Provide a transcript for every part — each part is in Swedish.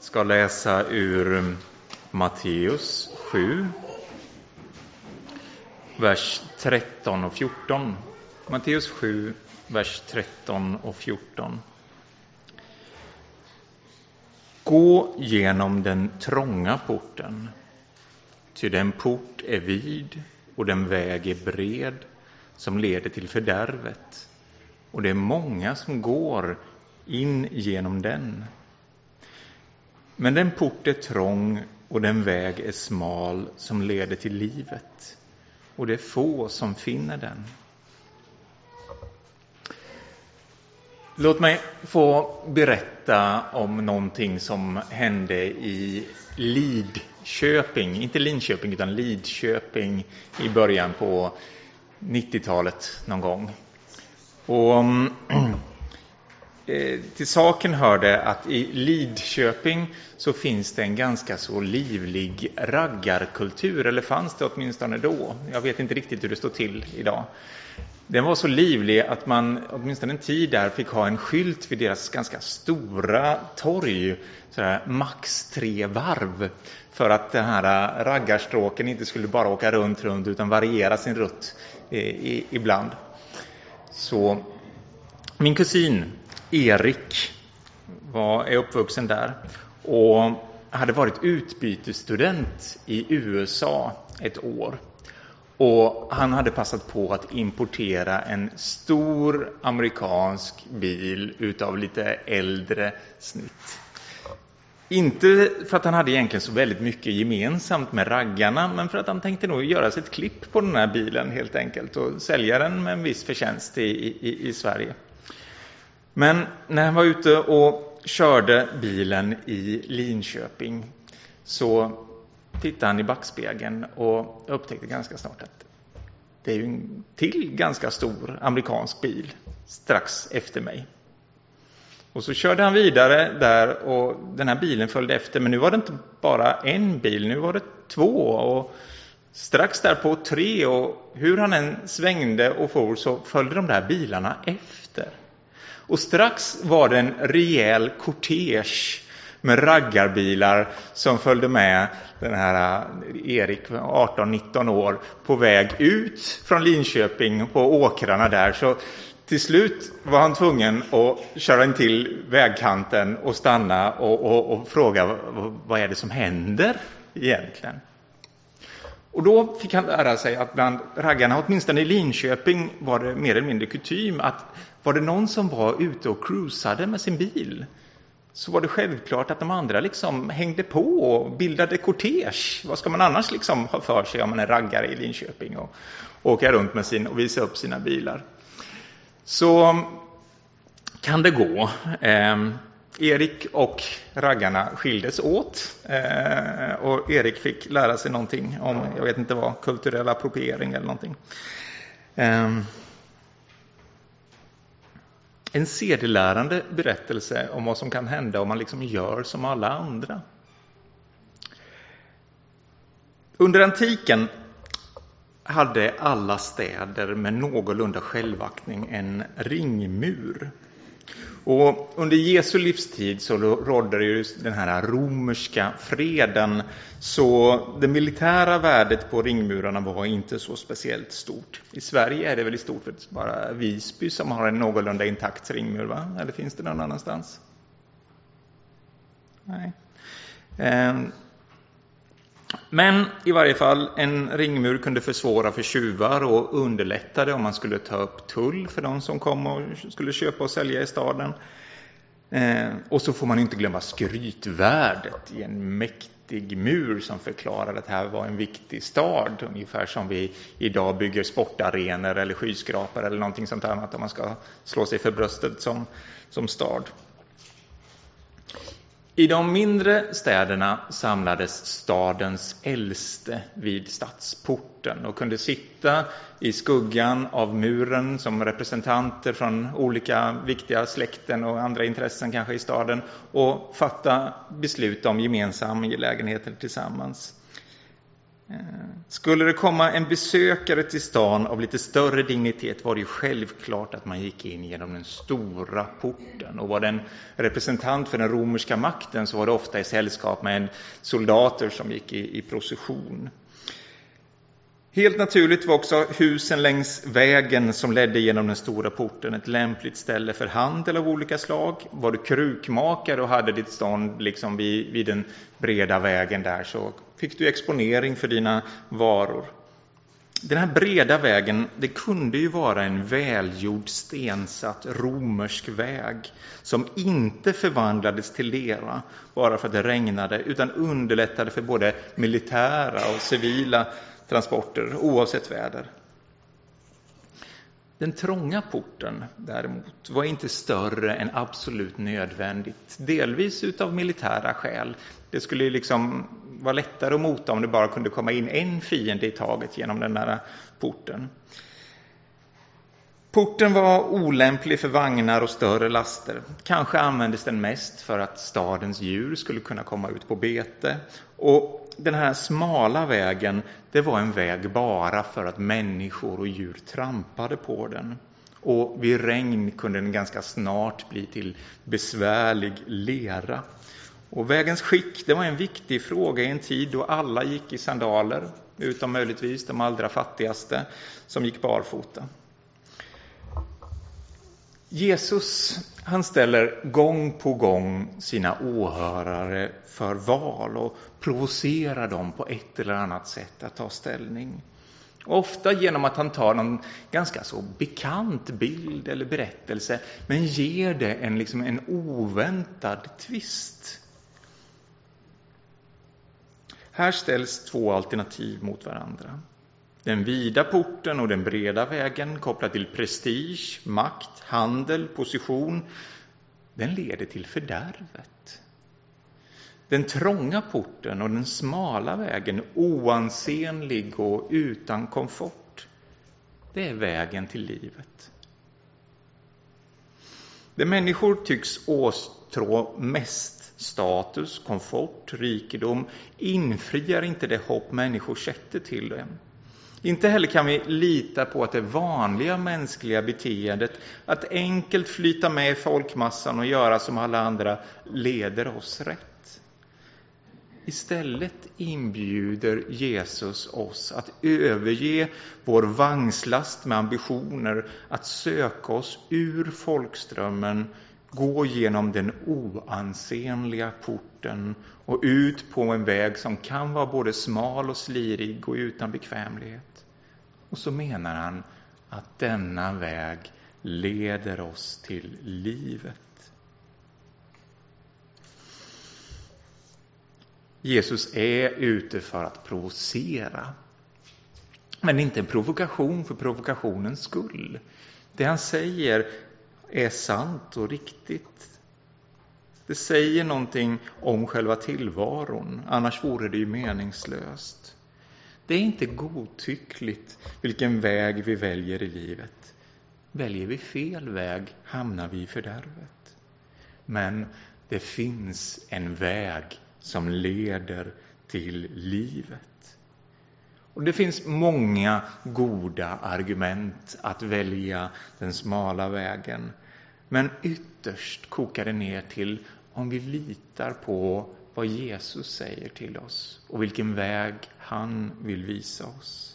ska läsa ur Matteus 7, vers 13 och 14. Matteus 7, vers 13 och 14. Gå genom den trånga porten, ty den port är vid och den väg är bred som leder till fördärvet, och det är många som går in genom den. Men den port är trång och den väg är smal som leder till livet, och det är få som finner den. Låt mig få berätta om någonting som hände i Lidköping, inte Linköping utan Lidköping, i början på 90-talet någon gång. Och till saken hörde att i Lidköping så finns det en ganska så livlig raggarkultur, eller fanns det åtminstone då. Jag vet inte riktigt hur det står till idag. Den var så livlig att man åtminstone en tid där fick ha en skylt vid deras ganska stora torg, sådär max 3 varv, för att den här raggarstråken inte skulle bara åka runt utan variera sin rutt ibland. Så min kusin Erik är uppvuxen där och hade varit utbytesstudent i USA ett år. Och han hade passat på att importera en stor amerikansk bil utav lite äldre snitt. Inte för att han hade egentligen så väldigt mycket gemensamt med raggarna, men för att han tänkte nog göra sig ett klipp på den här bilen helt enkelt och sälja den med en viss förtjänst i Sverige. Men när han var ute och körde bilen i Linköping så tittade han i backspegeln och upptäckte ganska snart att det är ju en till ganska stor amerikansk bil strax efter mig. Och så körde han vidare där och den här bilen följde efter, men nu var det inte bara en bil, nu var det 2 och strax därpå 3, och hur han än svängde och for så följde de där bilarna efter. Och strax var det en rejäl kortege med raggarbilar som följde med den här Erik, 18-19 år, på väg ut från Linköping på åkrarna där. Så till slut var han tvungen att köra in till vägkanten och stanna och fråga vad är det som händer egentligen. Och då fick han lära sig att bland raggarna, åtminstone i Linköping, var det mer eller mindre kutym att var det någon som var ute och cruisade med sin bil, så var det självklart att de andra liksom hängde på och bildade kortege. Vad ska man annars liksom ha för sig om man är raggare i Linköping och åka runt med och visa upp sina bilar? Så kan det gå. Erik och raggarna skildes åt och Erik fick lära sig någonting om, jag vet inte vad, kulturell appropriering eller någonting. En sedelärande berättelse om vad som kan hända om man liksom gör som alla andra. Under antiken hade alla städer med någorlunda självaktning en ringmur. Och under Jesu livstid så rådde det ju den här romerska freden, så det militära värdet på ringmurarna var inte så speciellt stort. I Sverige är det väl i stort sett bara Visby som har en någorlunda intakt ringmur, va? Eller finns det någon annanstans? Nej. Men i varje fall, en ringmur kunde försvåra för tjuvar och underlättade om man skulle ta upp tull för de som kom och skulle köpa och sälja i staden. Och så får man inte glömma skrytvärdet i en mäktig mur som förklarar att det här var en viktig stad. Ungefär som vi idag bygger sportarenor eller skyskrapor eller någonting sånt annat om man ska slå sig för bröstet som stad. I de mindre städerna samlades stadens äldste vid stadsporten och kunde sitta i skuggan av muren som representanter från olika viktiga släkten och andra intressen kanske i staden och fatta beslut om gemensamma angelägenheter tillsammans. Skulle det komma en besökare till stan av lite större dignitet var det ju självklart att man gick in genom den stora porten. Och var det en representant för den romerska makten så var det ofta i sällskap med soldater som gick i procession. Helt naturligt var också husen längs vägen som ledde genom den stora porten ett lämpligt ställe för handel av olika slag. Var du krukmakare och hade ditt stånd liksom vid den breda vägen där så fick du exponering för dina varor. Den här breda vägen, det kunde ju vara en välgjord stensatt romersk väg som inte förvandlades till lera bara för att det regnade utan underlättade för både militära och civila transporter oavsett väder. Den trånga porten däremot var inte större än absolut nödvändigt. Delvis utav militära skäl. Det skulle liksom vara lättare att mota om det bara kunde komma in en fiende i taget genom den här porten. Porten var olämplig för vagnar och större laster. Kanske användes den mest för att stadens djur skulle kunna komma ut på bete. Och den här smala vägen, det var en väg bara för att människor och djur trampade på den. Och vid regn kunde den ganska snart bli till besvärlig lera. Och vägens skick, det var en viktig fråga i en tid då alla gick i sandaler, utom möjligtvis de allra fattigaste som gick barfota. Jesus, han ställer gång på gång sina åhörare för val och provocerar dem på ett eller annat sätt att ta ställning. Ofta genom att han tar någon ganska så bekant bild eller berättelse men ger det en oväntad twist. Här ställs två alternativ mot varandra. Den vida porten och den breda vägen kopplad till prestige, makt, handel, position, den leder till fördärvet. Den trånga porten och den smala vägen, oansenlig och utan komfort, det är vägen till livet. Det människor tycks åstrå mest status, komfort, rikedom infriar inte det hopp människor sätter till dem. Inte heller kan vi lita på att det vanliga mänskliga beteendet att enkelt flyta med i folkmassan och göra som alla andra leder oss rätt. Istället inbjuder Jesus oss att överge vår vagnslast med ambitioner att söka oss ur folkströmmen, gå genom den oansenliga porten och ut på en väg som kan vara både smal och slirig och utan bekvämlighet. Och så menar han att denna väg leder oss till livet. Jesus är ute för att provocera. Men inte en provokation för provokationens skull. Det han säger är sant och riktigt. Det säger någonting om själva tillvaron, annars vore det ju meningslöst. Det är inte godtyckligt vilken väg vi väljer i livet. Väljer vi fel väg hamnar vi i fördärvet. Men det finns en väg som leder till livet. Och det finns många goda argument att välja den smala vägen. Men ytterst kokar det ner till om vi litar på vad Jesus säger till oss och vilken väg han vill visa oss.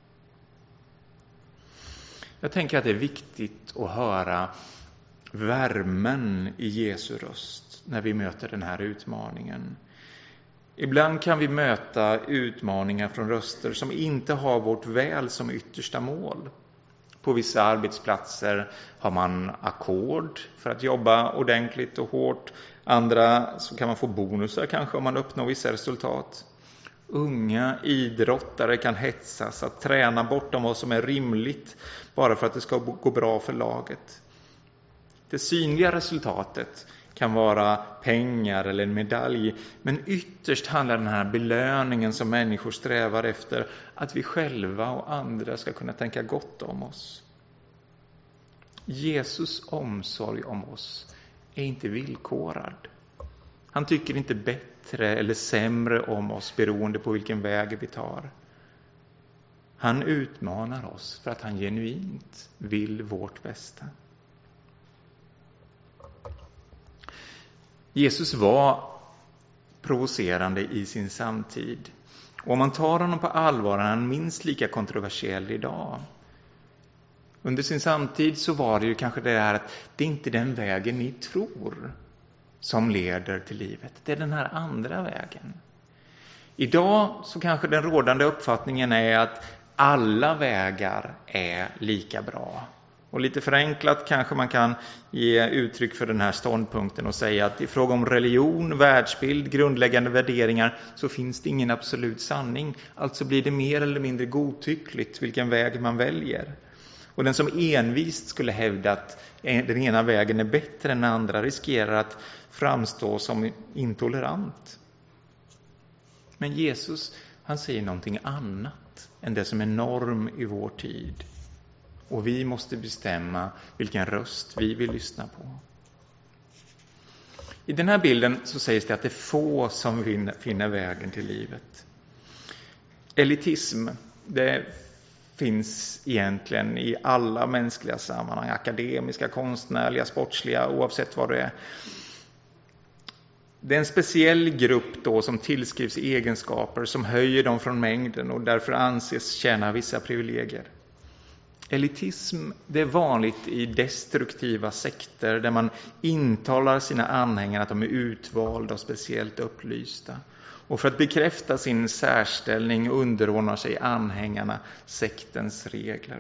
Jag tänker att det är viktigt att höra värmen i Jesu röst när vi möter den här utmaningen. Ibland kan vi möta utmaningar från röster som inte har vårt väl som yttersta mål. På vissa arbetsplatser har man ackord för att jobba ordentligt och hårt. Andra så kan man få bonusar kanske om man uppnår vissa resultat. Unga idrottare kan hetsas att träna bortom vad som är rimligt bara för att det ska gå bra för laget. Det synliga resultatet kan vara pengar eller en medalj, men ytterst handlar den här belöningen som människor strävar efter att vi själva och andra ska kunna tänka gott om oss. Jesus omsorg om oss är inte villkorad. Han tycker inte bättre eller sämre om oss beroende på vilken väg vi tar. Han utmanar oss för att han genuint vill vårt bästa. Jesus var provocerande i sin samtid. Och om man tar honom på allvar är han minst lika kontroversiell idag. Under sin samtid så var det ju kanske det här att det är inte den vägen ni tror som leder till livet. Det är den här andra vägen. Idag så kanske den rådande uppfattningen är att alla vägar är lika bra. Och lite förenklat kanske man kan ge uttryck för den här ståndpunkten och säga att i fråga om religion, världsbild, grundläggande värderingar så finns det ingen absolut sanning. Alltså blir det mer eller mindre godtyckligt vilken väg man väljer. Och den som envist skulle hävda att den ena vägen är bättre än den andra riskerar att framstå som intolerant. Men Jesus, han säger någonting annat än det som är norm i vår tid. Och vi måste bestämma vilken röst vi vill lyssna på. I den här bilden så sägs det att det är få som finner vägen till livet. Elitism, det finns egentligen i alla mänskliga sammanhang. Akademiska, konstnärliga, sportsliga, oavsett vad det är. Det är en speciell grupp då som tillskrivs egenskaper som höjer dem från mängden och därför anses tjäna vissa privilegier. Elitism, det är vanligt i destruktiva sekter där man intalar sina anhängare att de är utvalda och speciellt upplysta. Och för att bekräfta sin särställning underordnar sig anhängarna sektens regler.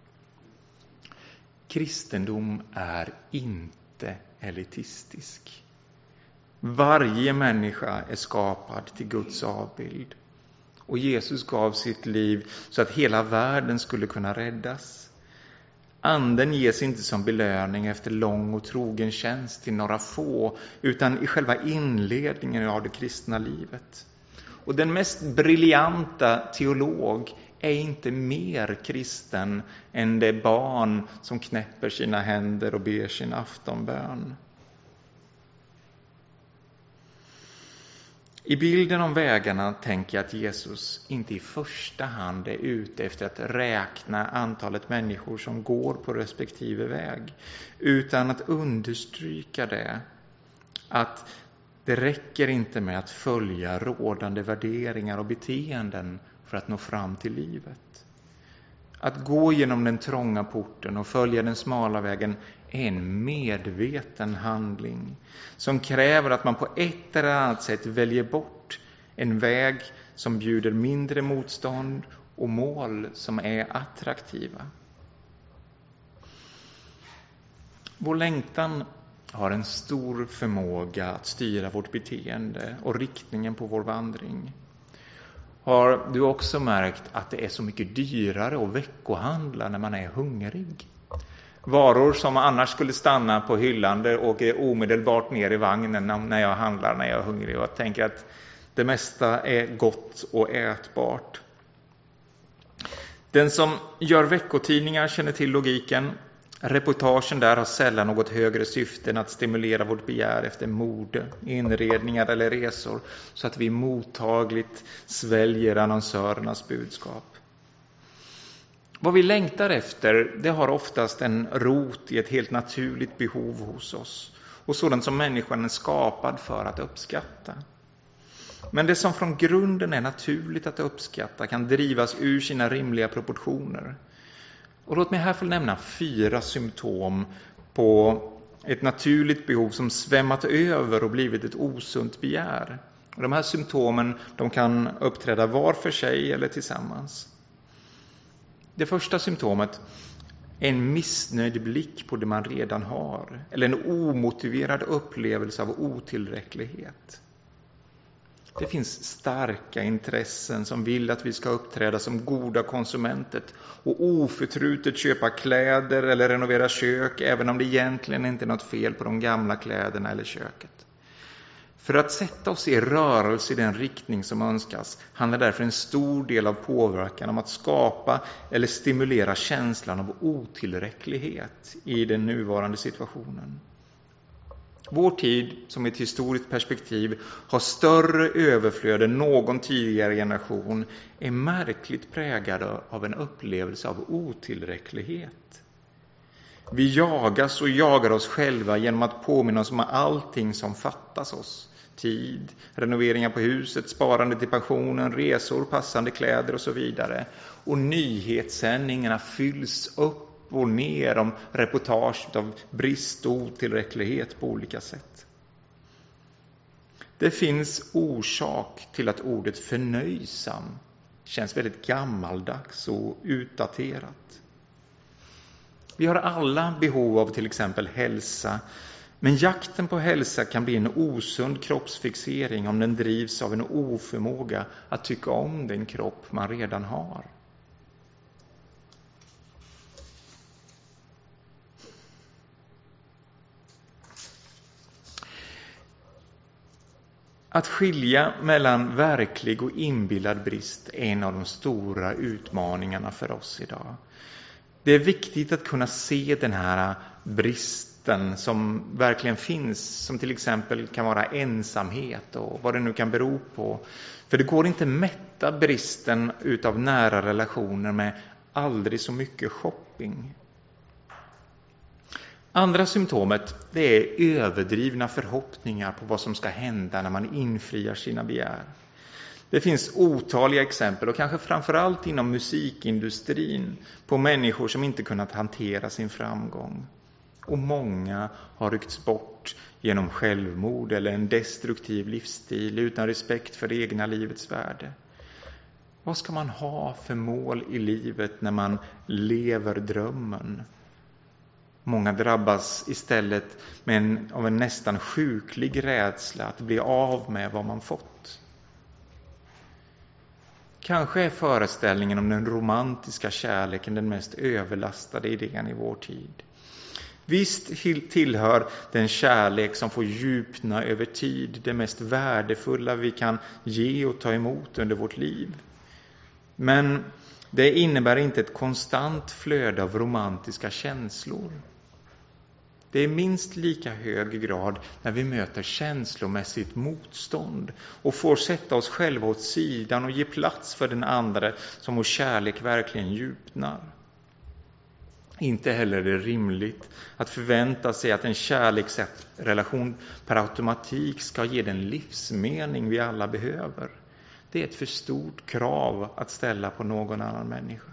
Kristendom är inte elitistisk. Varje människa är skapad till Guds avbild. Och Jesus gav sitt liv så att hela världen skulle kunna räddas. Anden ges inte som belöning efter lång och trogen tjänst till några få, utan i själva inledningen av det kristna livet. Och den mest briljanta teolog är inte mer kristen än det barn som knäpper sina händer och ber sin aftonbön. I bilden om vägarna tänker jag att Jesus inte i första hand är ute efter att räkna antalet människor som går på respektive väg, utan att understryka det, att det räcker inte med att följa rådande värderingar och beteenden för att nå fram till livet. Att gå genom den trånga porten och följa den smala vägen är en medveten handling som kräver att man på ett eller annat sätt väljer bort en väg som bjuder mindre motstånd och mål som är attraktiva. Vår längtan har en stor förmåga att styra vårt beteende och riktningen på vår vandring. Har du också märkt att det är så mycket dyrare att veckohandla när man är hungrig? Varor som annars skulle stanna på hyllan åker omedelbart ner i vagnen när jag handlar när jag är hungrig. Och jag tänker att det mesta är gott och ätbart. Den som gör veckotidningar känner till logiken. Reportagen där har sällan något högre syfte än att stimulera vårt begär efter mode, inredningar eller resor så att vi mottagligt sväljer annonsörernas budskap. Vad vi längtar efter, det har oftast en rot i ett helt naturligt behov hos oss och sådant som människan är skapad för att uppskatta. Men det som från grunden är naturligt att uppskatta kan drivas ur sina rimliga proportioner. Och låt mig här få nämna 4 symptom på ett naturligt behov som svämmat över och blivit ett osunt begär. Och de här symptomen de kan uppträda var för sig eller tillsammans. Det första symptomet är en missnöjd blick på det man redan har eller en omotiverad upplevelse av otillräcklighet. Det finns starka intressen som vill att vi ska uppträda som goda konsumenter och oförtrutet köpa kläder eller renovera kök även om det egentligen inte är något fel på de gamla kläderna eller köket. För att sätta oss i rörelse i den riktning som önskas handlar därför en stor del av påverkan om att skapa eller stimulera känslan av otillräcklighet i den nuvarande situationen. Vår tid, som ett historiskt perspektiv har större överflöd än någon tidigare generation, är märkligt präglad av en upplevelse av otillräcklighet. Vi jagas och jagar oss själva genom att påminna oss om allting som fattas oss. Tid, renoveringar på huset, sparande till pensionen, resor, passande kläder och så vidare. Och nyhetssändningarna fylls upp och ner om reportage av brist och otillräcklighet på olika sätt. Det finns orsak till att ordet förnöjsam känns väldigt gammaldags och utdaterat. Vi har alla behov av till exempel hälsa, men jakten på hälsa kan bli en osund kroppsfixering om den drivs av en oförmåga att tycka om den kropp man redan har. Att skilja mellan verklig och inbillad brist är en av de stora utmaningarna för oss idag. Det är viktigt att kunna se den här bristen som verkligen finns, som till exempel kan vara ensamhet och vad det nu kan bero på. För det går inte mätta bristen utav nära relationer med aldrig så mycket shopping. Andra symptomet, det är överdrivna förhoppningar på vad som ska hända när man infriar sina begär. Det finns otaliga exempel, och kanske framförallt inom musikindustrin, på människor som inte kunnat hantera sin framgång. Och många har ryckts bort genom självmord eller en destruktiv livsstil utan respekt för det egna livets värde. Vad ska man ha för mål i livet när man lever drömmen? Många drabbas istället av en nästan sjuklig rädsla att bli av med vad man fått. Kanske är föreställningen om den romantiska kärleken den mest överlastade idén i vår tid. Visst tillhör den kärlek som får djupna över tid det mest värdefulla vi kan ge och ta emot under vårt liv. Men det innebär inte ett konstant flöde av romantiska känslor. Det är minst lika hög grad när vi möter känslomässigt motstånd och får sätta oss själva åt sidan och ge plats för den andra som vår kärlek verkligen djupnar. Inte heller är det rimligt att förvänta sig att en kärleksrelation per automatik ska ge den livsmening vi alla behöver. Det är ett för stort krav att ställa på någon annan människa.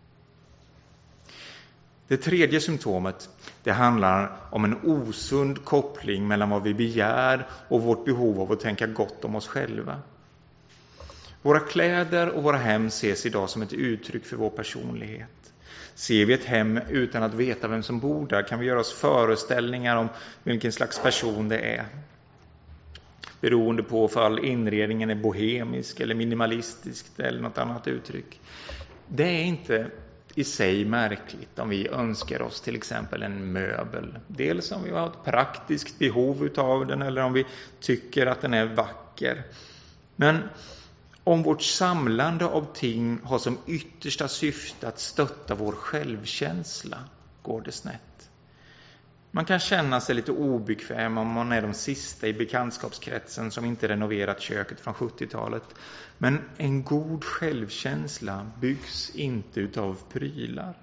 Det tredje symptomet, det handlar om en osund koppling mellan vad vi begär och vårt behov av att tänka gott om oss själva. Våra kläder och våra hem ses idag som ett uttryck för vår personlighet. Ser vi ett hem utan att veta vem som bor där kan vi göra oss föreställningar om vilken slags person det är. Beroende på om inredningen är bohemisk eller minimalistisk eller något annat uttryck. Det är inte i sig märkligt om vi önskar oss till exempel en möbel. Dels om vi har ett praktiskt behov av den eller om vi tycker att den är vacker. Men om vårt samlande av ting har som yttersta syfte att stötta vår självkänsla går det snett. Man kan känna sig lite obekväm om man är de sista i bekantskapskretsen som inte renoverat köket från 70-talet. Men en god självkänsla byggs inte utav prylar.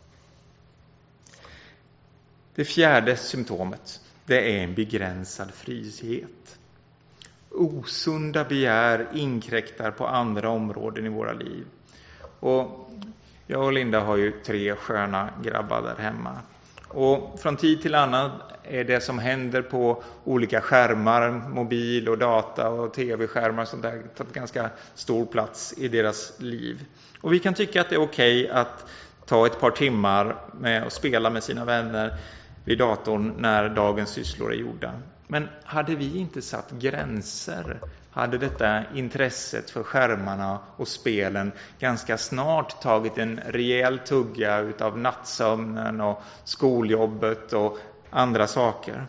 Det fjärde symptomet, det är en begränsad frihet. Osunda begär inkräktar på andra områden i våra liv. Och jag och Linda har ju 3 sköna grabbar där hemma. Och från tid till annan är det som händer på olika skärmar, mobil och data och tv-skärmar som där tagit ganska stor plats i deras liv. Och vi kan tycka att det är okej att ta ett par timmar med att spela med sina vänner vid datorn när dagens sysslor är gjorda. Men hade vi inte satt gränser hade detta intresset för skärmarna och spelen ganska snart tagit en rejäl tugga utav nattsömnen och skoljobbet och andra saker.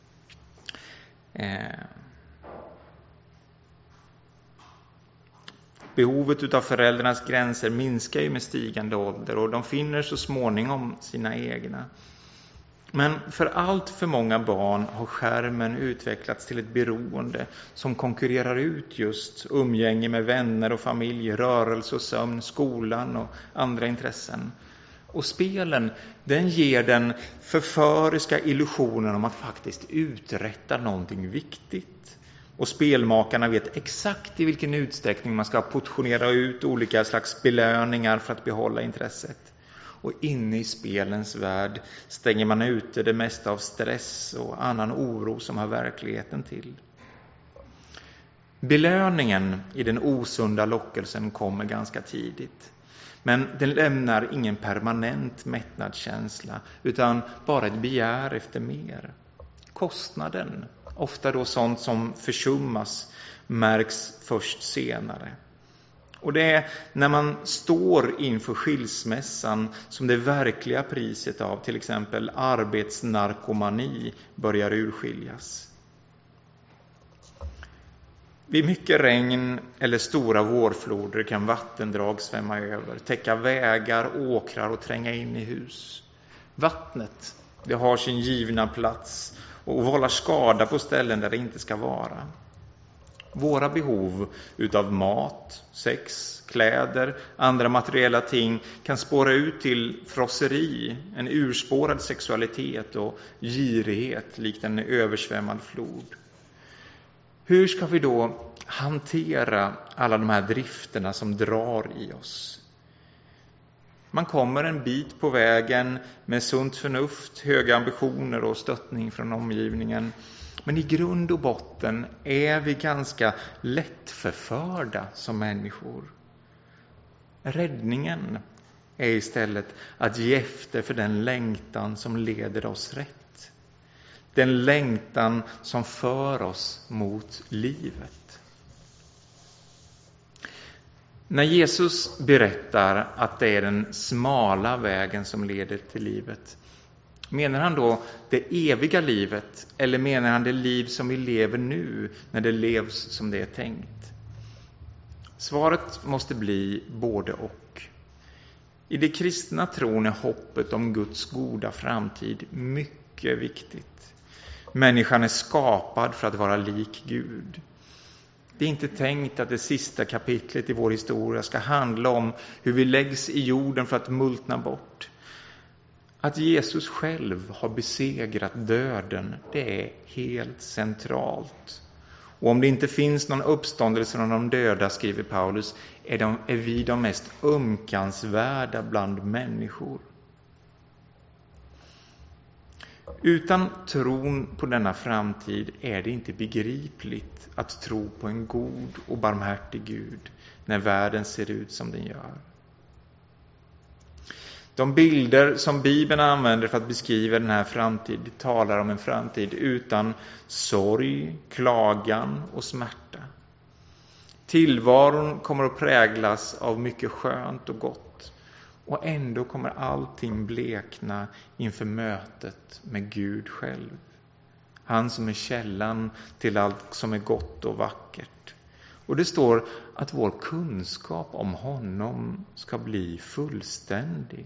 Behovet utav föräldrarnas gränser minskar ju med stigande ålder och de finner så småningom sina egna. Men för allt för många barn har skärmen utvecklats till ett beroende som konkurrerar ut just umgänge med vänner och familj, rörelse och sömn, skolan och andra intressen. Och spelen, den ger den förföriska illusionen om att faktiskt uträtta någonting viktigt. Och spelmakarna vet exakt i vilken utsträckning man ska portionera ut olika slags belöningar för att behålla intresset. Och inne i spelens värld stänger man ute det mesta av stress och annan oro som har verkligheten till. Belöningen i den osunda lockelsen kommer ganska tidigt. Men den lämnar ingen permanent mättnadskänsla utan bara ett begär efter mer. Kostnaden, ofta då sånt som försummas, märks först senare. Och det är när man står inför skilsmässan som det verkliga priset av till exempel arbetsnarkomani börjar urskiljas. Vid mycket regn eller stora vårfloder kan vattendrag svämma över, täcka vägar, åkrar och tränga in i hus. Vattnet, det har sin givna plats och vållar skada på ställen där det inte ska vara. Våra behov utav mat, sex, kläder, andra materiella ting kan spåra ut till frosseri, en urspårad sexualitet och girighet likt en översvämmad flod. Hur ska vi då hantera alla de här drifterna som drar i oss? Man kommer en bit på vägen med sunt förnuft, höga ambitioner och stöttning från omgivningen. Men i grund och botten är vi ganska lättförförda som människor. Räddningen är istället att ge efter för den längtan som leder oss rätt. Den längtan som för oss mot livet. När Jesus berättar att det är den smala vägen som leder till livet, menar han då det eviga livet eller menar han det liv som vi lever nu när det levs som det är tänkt? Svaret måste bli både och. I det kristna tron är hoppet om Guds goda framtid mycket viktigt. Människan är skapad för att vara lik Gud. Det är inte tänkt att det sista kapitlet i vår historia ska handla om hur vi läggs i jorden för att multna bort. Att Jesus själv har besegrat döden, det är helt centralt. Och om det inte finns någon uppståndelse från de döda, skriver Paulus, är vi de mest ömkansvärda bland människor. Utan tron på denna framtid är det inte begripligt att tro på en god och barmhärtig Gud när världen ser ut som den gör. De bilder som Bibeln använder för att beskriva den här framtiden talar om en framtid utan sorg, klagan och smärta. Tillvaron kommer att präglas av mycket skönt och gott. Och ändå kommer allting blekna inför mötet med Gud själv. Han som är källan till allt som är gott och vackert. Och det står att vår kunskap om honom ska bli fullständig.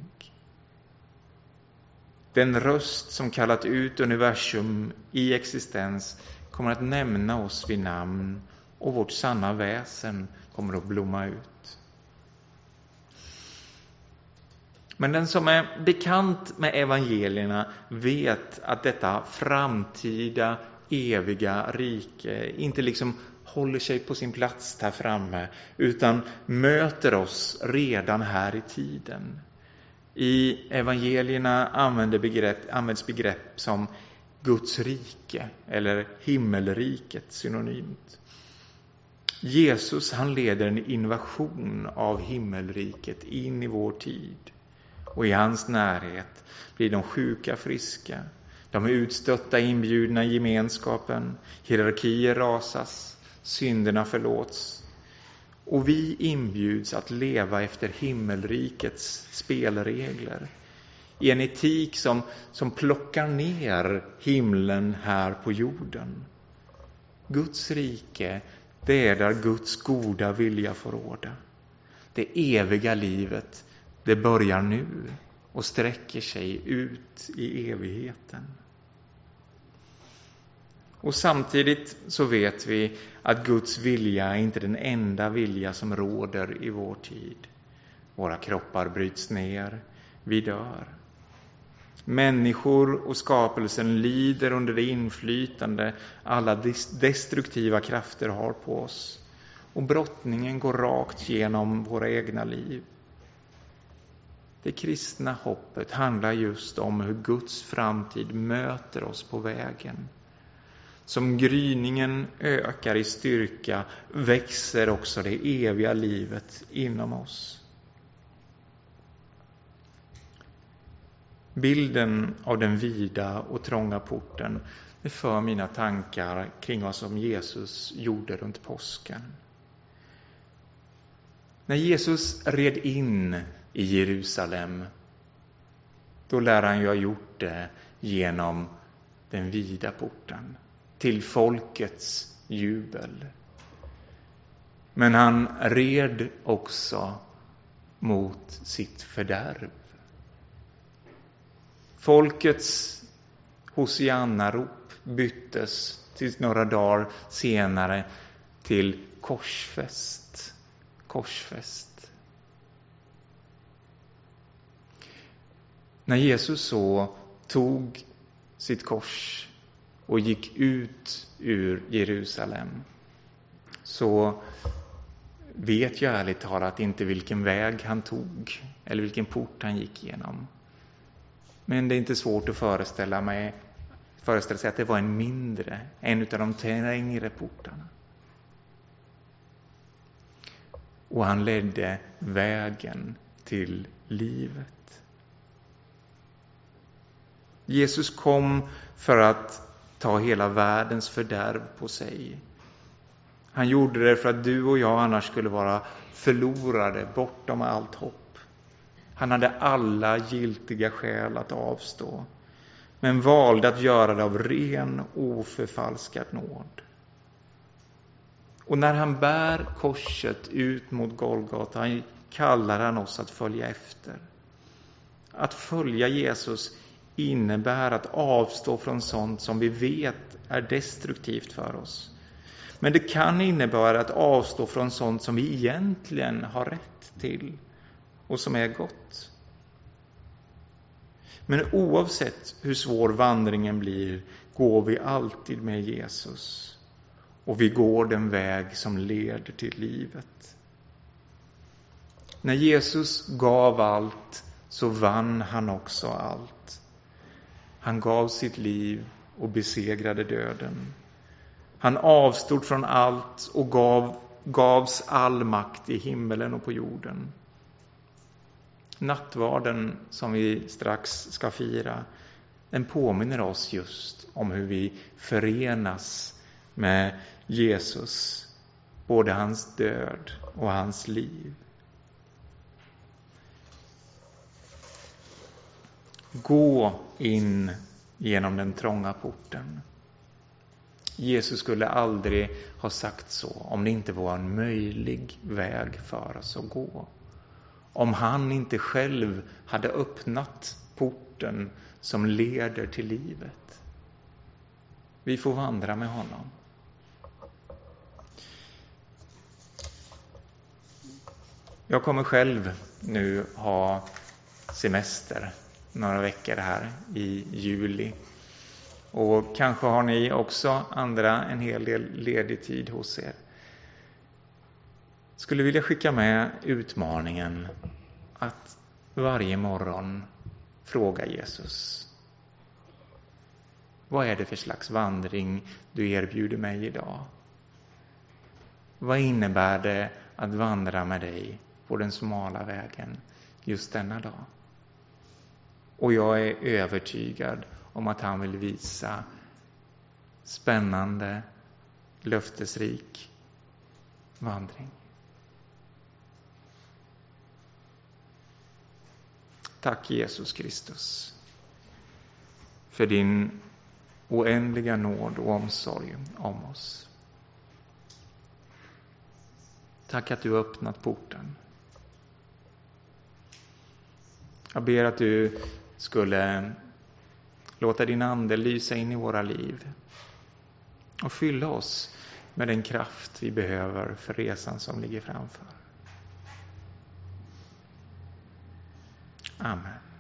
Den röst som kallat ut universum i existens kommer att nämna oss vid namn och vårt sanna väsen kommer att blomma ut. Men den som är bekant med evangelierna vet att detta framtida eviga rike inte liksom håller sig på sin plats där framme utan möter oss redan här i tiden. I evangelierna används begrepp som Guds rike eller himmelriket synonymt. Jesus, han leder en invasion av himmelriket in i vår tid. Och i hans närhet blir de sjuka friska. De är utstötta inbjudna i gemenskapen. Hierarkier rasas. Synderna förlåts. Och vi inbjuds att leva efter himmelrikets spelregler. I en etik som plockar ner himlen här på jorden. Guds rike, det är där Guds goda vilja får råda. Det eviga livet, det börjar nu. och sträcker sig ut i evigheten. Och samtidigt så vet vi att Guds vilja är inte den enda vilja som råder i vår tid. Våra kroppar bryts ner, vi dör. Människor och skapelsen lider under det inflytande alla destruktiva krafter har på oss. Och brottningen går rakt genom våra egna liv. Det kristna hoppet handlar just om hur Guds framtid möter oss på vägen. Som gryningen ökar i styrka växer också det eviga livet inom oss. Bilden av den vida och trånga porten för mina tankar kring vad som Jesus gjorde runt påsken. När Jesus red in i Jerusalem, då lär han ju ha gjort det genom den vida porten, till folkets jubel. Men han red också mot sitt fördärv. Folkets hosianna-rop byttes till några dagar senare till korsfäst. Korsfäst. När Jesus så tog sitt kors och gick ut ur Jerusalem, så vet jag ärligt talat inte vilken väg han tog eller vilken port han gick igenom. Men det är inte svårt att föreställa sig att det var en av de längre portarna. Och han ledde vägen till livet. Jesus kom för att ta hela världens fördärv på sig. Han gjorde det för att du och jag annars skulle vara förlorade bortom allt hopp. Han hade alla giltiga skäl att avstå, men valde att göra det av ren, oförfalskad nåd. Och när han bär korset ut mot Golgata kallar han oss att följa efter. Att följa Jesus innebär att avstå från sånt som vi vet är destruktivt för oss. Men det kan innebära att avstå från sånt som vi egentligen har rätt till och som är gott. Men oavsett hur svår vandringen blir går vi alltid med Jesus. Och vi går den väg som leder till livet. När Jesus gav allt så vann han också allt. Han gav sitt liv och besegrade döden. Han avstod från allt och gavs all makt i himmelen och på jorden. Nattvarden som vi strax ska fira, den påminner oss just om hur vi förenas med Jesus, både hans död och hans liv. Gå in genom den trånga porten. Jesus skulle aldrig ha sagt så om det inte var en möjlig väg för oss att gå. Om han inte själv hade öppnat porten som leder till livet. Vi får vandra med honom. Jag kommer själv nu ha semester några veckor här i juli. Och kanske har ni också andra en hel del ledig tid hos er. Skulle vilja skicka med utmaningen att varje morgon fråga Jesus: vad är det för slags vandring du erbjuder mig idag? Vad innebär det att vandra med dig på den smala vägen just denna dag? Och jag är övertygad om att han vill visa spännande, löftesrik vandring. Tack Jesus Kristus för din oändliga nåd och omsorg om oss. Tack att du har öppnat porten. Jag ber att du skulle låta din ande lysa in i våra liv och fylla oss med den kraft vi behöver för resan som ligger framför. Amen.